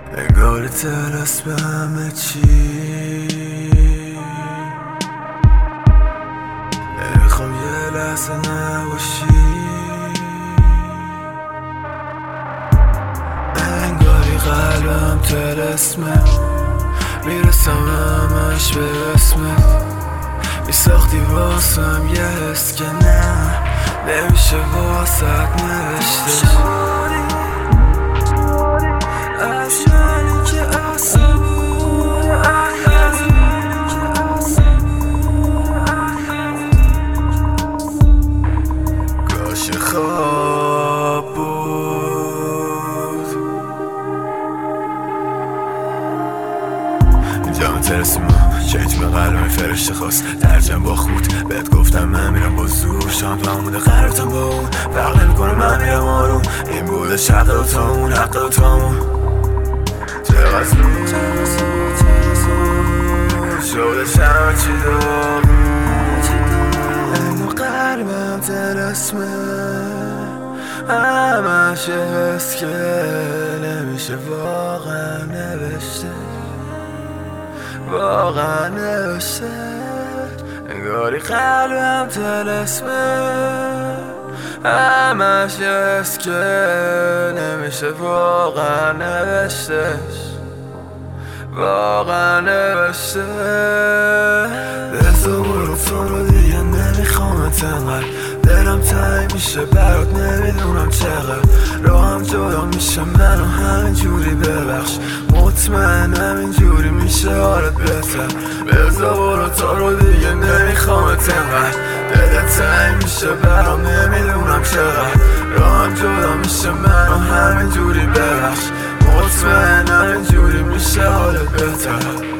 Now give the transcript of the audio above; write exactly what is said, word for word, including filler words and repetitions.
انگار ترس به همه چی نمیخوام یه لحظه نباشی انگاری قلبم تلسمه میرسم همش به اسمت میساختی واسم یه حس که نه نمیشه واسط نوشته افشانی که عصبون کاش خواب بود جام ترسیم چه تو قلبم فرشته خواست ترجم با خود بهت گفتم من میرم با زور شام تو همونه قرارتم با اون فرق نمیکنه من میرم آروم این بودش حق دوتامون حق دوتامون چقدر زود شدش همه چی داغون انگار قلبم تلسمه همش حس که نمیشه واقعا نوشته واقعا نوشته انگاری قلبم تلسمه همش حس که نمیشه واقعا نوشتش واقعا نوشته بزا برو تو رو دیگه نمیخوامت انقدر دلم تنگ میشه برات نمیدونم چقدر راهم جدا میشه منو همینجوری ببخش مطمئنم اینجوری میشه حالت بهتر بزا برو تو رو دیگه نمیخوامت انقدر دلت تنگ میشه برام نمیدونم چقدر راهم جدا میشه منو همینجوری ببخش مطمئنم اینجوری میشه حالت بهتر